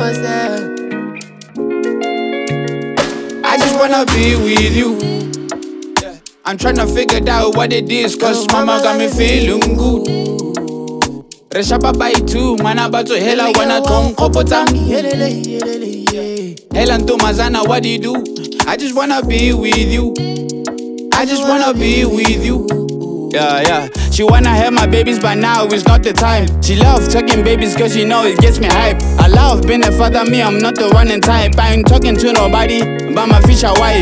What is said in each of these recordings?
yourself. I just wanna be with you. I'm tryna figure out what it is, cause mama got me feeling good. Reshapa by two, mana bato hela wana tong kopotang. Hela ntomazana, what do you do? I just wanna be with you. I just wanna be with you. Yeah. She wanna have my babies, but now it's not the time. She love talking babies cause she know it gets me hype. I love being a father, me, I'm not the running type. I ain't talking to nobody but my future wife.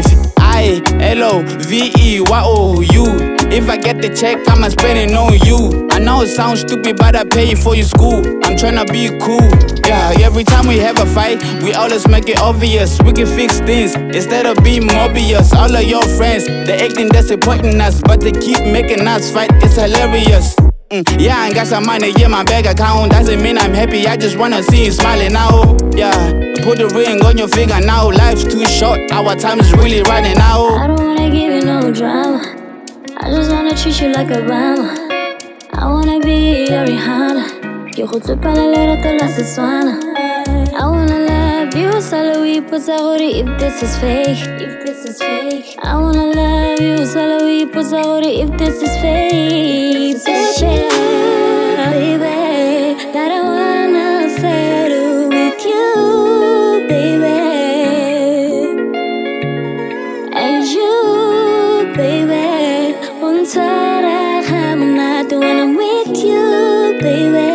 I-L-O-V-E-Y-O-U. If I get the check, I'ma spend it on you. I know it sounds stupid, but I pay for your school. I'm tryna be cool. Yeah, every time we have a fight, we always make it obvious. We can fix things instead of being obvious. All of your friends, they acting disappointing us, but they keep making us fight. It's hilarious. Yeah, I ain't got some money in my bank account. Doesn't mean I'm happy, I just wanna see you smiling now. Yeah, put the ring on your finger now. Life's too short, our time is really running out. I don't wanna give you no drama, I just wanna treat you like a Obama. I wanna be your Rihanna, que justo para la te la Susana. I wanna love you, solo we put if this is fake, if this is fake. I wanna love you, solo we put if this is fake. Baby, that I wanna settle with you, baby. And you, baby, won't tell I'm not the one I'm with you, baby.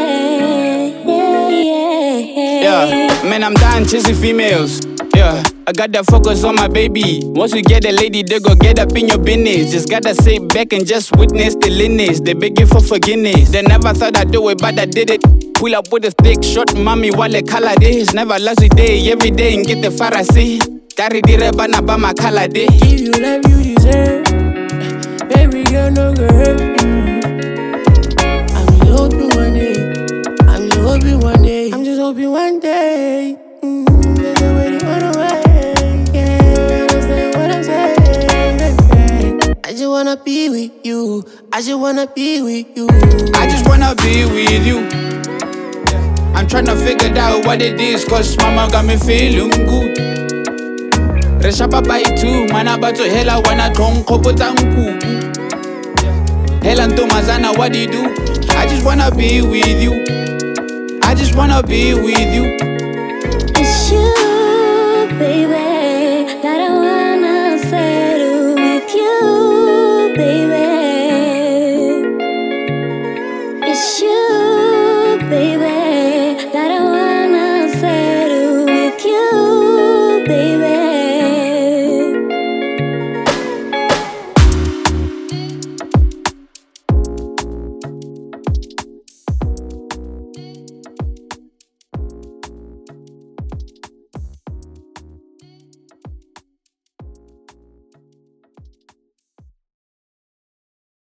Yeah, man, I'm done chasing females. Yeah, I got that focus on my baby. Once we get a lady, they go get up in your business. Just gotta sit back and just witness the lineage. They begging for forgiveness. They never thought I'd do it, but I did it. Pull up with a thick short mommy while they color this. Never lost a day, every day and get the Pharisee. Carry the rebana by my color day. Give you love you deserve. Baby girl, no go hurt you. I'm just hoping one day. I'm just hoping one day. I'm just hoping one day. There's a way to run away. Yeah, understand what I'm saying. I just wanna be with you. I just wanna be with you. I just wanna be with you. I'm tryna figure out what it is, cause mama got me feeling good. Reshapa by two, mana bato hela wana tong kopotang kuku. Hela ntomazana, what do you do? I just wanna be with you. I just wanna be with you. It's you, baby.